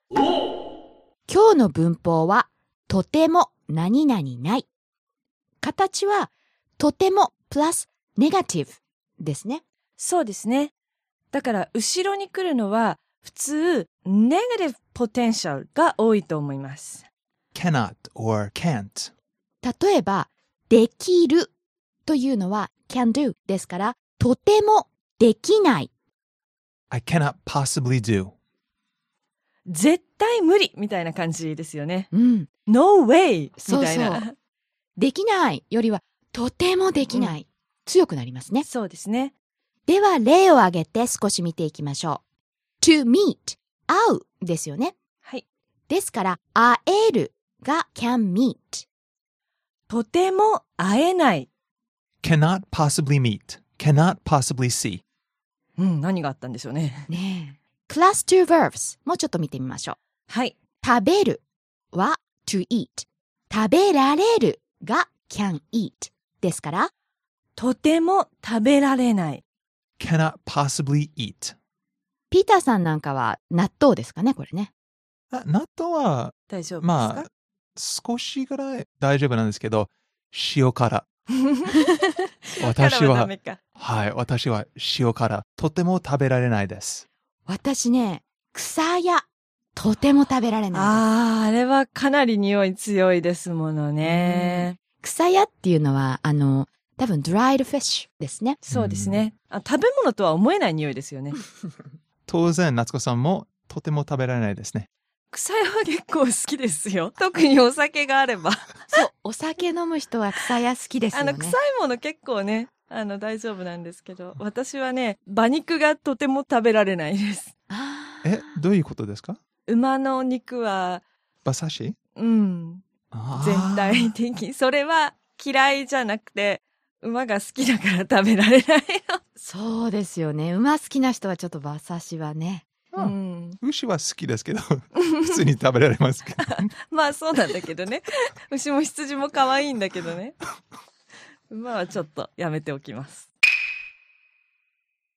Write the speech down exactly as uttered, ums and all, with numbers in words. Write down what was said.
今日の文法はとても何々ない。形はとてもプラスネガティブですね。 そうですね。だから後ろに来るのは普通ネガティブポテンシャルが多いと思います。 cannot or can't。 例えばできるというのは can do ですからとてもできない。 I cannot possibly do。 絶対無理みたいな感じですよね。 うん。 No way みそうたいな。 そう。できないよりはとてもできない。うん、強くなりますね。 そうですね。 では例を挙げて少し見ていきましょう。to meet 会うですよね。 はい。 ですから会えるが can meet。 とても会えない。 cannot possibly meet。cannot possibly see。 うん、何があったんでしょうね。 ねえ。クラスツー verbs もうちょっと見てみましょう。 はい。 食べるは to eat。食べられるが can eat ですから、 とても食べられない。 cannot possibly eat。 ピーターさんなんかは納豆ですかね、これね。 あ、納豆は、 大丈夫ですか？ まあ、少しぐらい大丈夫なんですけど、塩辛。私は、 ダメか。 はい、私は塩辛。とても食べられないです。 私ね、草屋、とても食べられないです。 ああ、あれはかなり匂い強いですものね。 草屋っていうのは、あの、多分 dried fish ですね。 そうですね。あ、食べ物とは思えない匂いですよね。 当然、夏子さんもとても食べられないですね。 草屋は結構好きですよ。特にお酒があれば。 そう、お酒飲む人は草屋好きですよね。 あの、臭いもの結構ね、あの、大丈夫なんですけど、私はね、馬肉がとても食べられないです。 え、どういうことですか？ 馬の肉は、 馬刺し？ うん。全体的。それは嫌いじゃなくて、馬が好きだから食べられないの。 そうですよね。馬好きな人はちょっと馬刺しはね。 うん、牛は好きですけど普通に食べられますけどまあそうなんだけどね。牛も羊も可愛いんだけどね。馬はちょっとやめておきます。